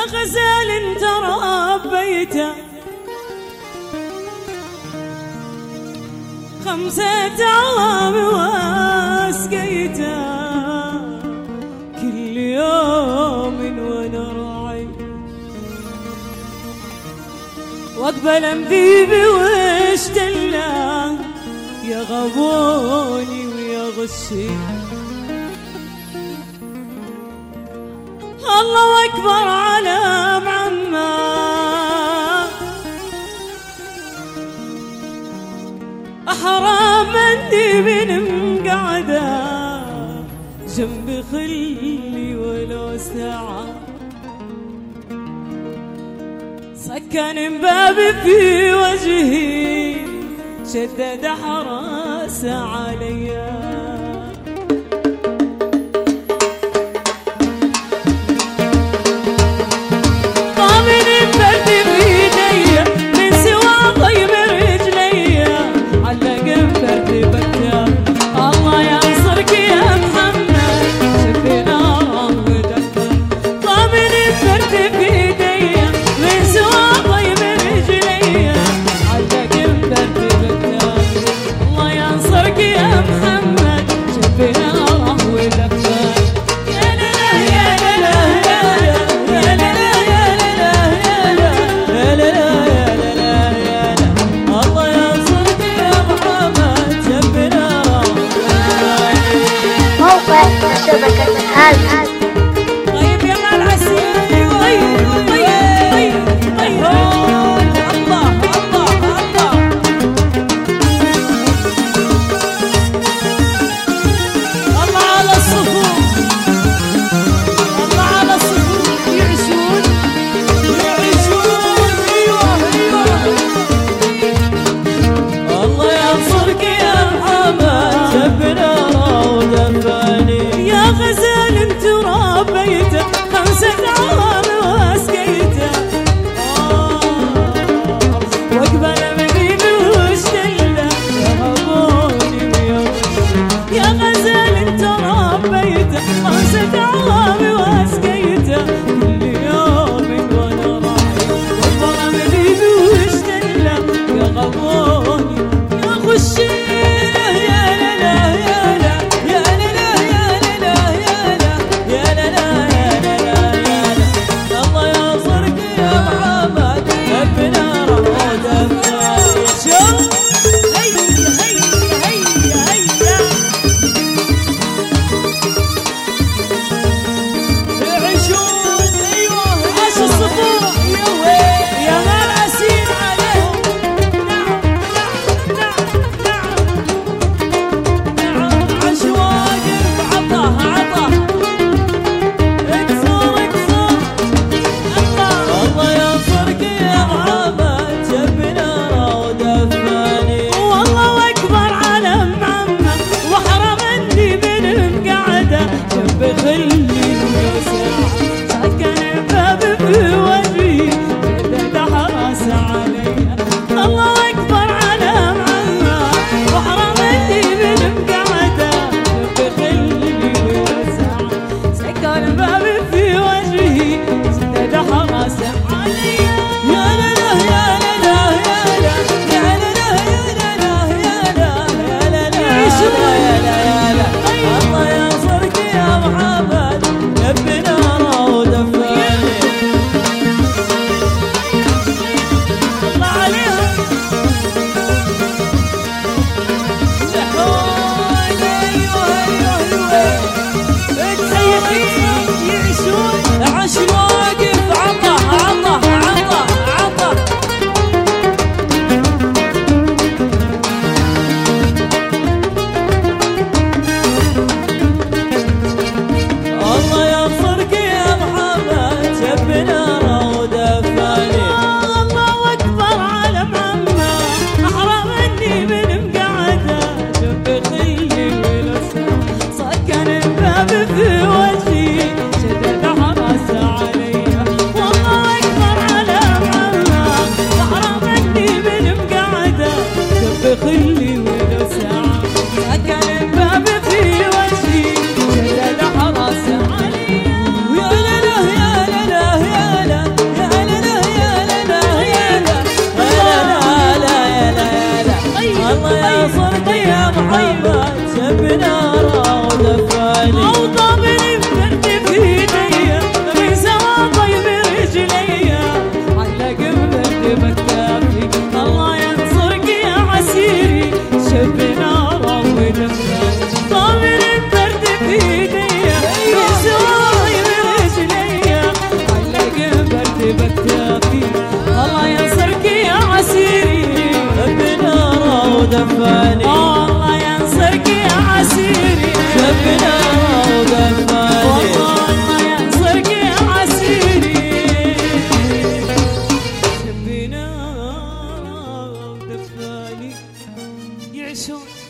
غزال انت ربيته 5 أعوام واسقيته كل يوم وانا راعي واقبل انذيبي واشتله يا غبوني ويا غشي. الله اكبر على معمى احرام مني من مقعده جنب خلي ولو ساعه سكن بابي في وجهي شدد حراس عليا ضامن برد بيدي من سوى ضيم رجلي علق برد بكى الله ينصرك يا محمد شفي نار ودكى ضامن برد بيدي من سوى ضيم رجلي علق برد بكى الله ينصرك يا محمد شفي نار ودكى. شبكة هذا طيب يا مال عسير طيب الله الله الله الله على الصفوف الله على الصفوف يعيشون ايوه الله ينصرك يا محمد شبنا ودفاني يا غزال انت ربيته 5 أعوام واسقيته واقبل مذيبي واشتله يا غبوني ويا غشي. يا غزال انت ربيته 5 أعوام واسقيته كل يوم وانا راعي واقبل مذيبي واشتله يا غبوني يا غشي. يا لا لا يا لا لا يا لا طيبات بناره ودفاني وطابني ببرد في ايديا في سوا طيب رجليا علق ببرد بكتافي الله ينصرك يا عسيري شب ناره ودفاني طابني ببرد في ايديا في سوا طيب رجليا علق ببرد بكتافي الله ينصرك يا عسيري بناره ودفاني الله ينصرك يا عسيري بناره ودفاني الله ينصرك يا عسيري شبنا ودفاني يعيشون